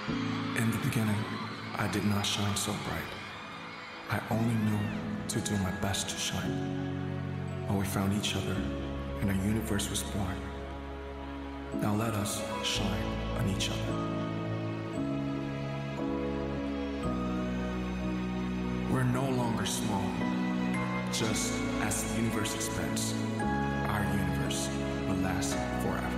In the beginning, I did not shine so bright. I only knew to do my best to shine. When we found each other and our universe was born, now let us shine on each other. We're no longer small. Just as the universe expands, our universe will last forever.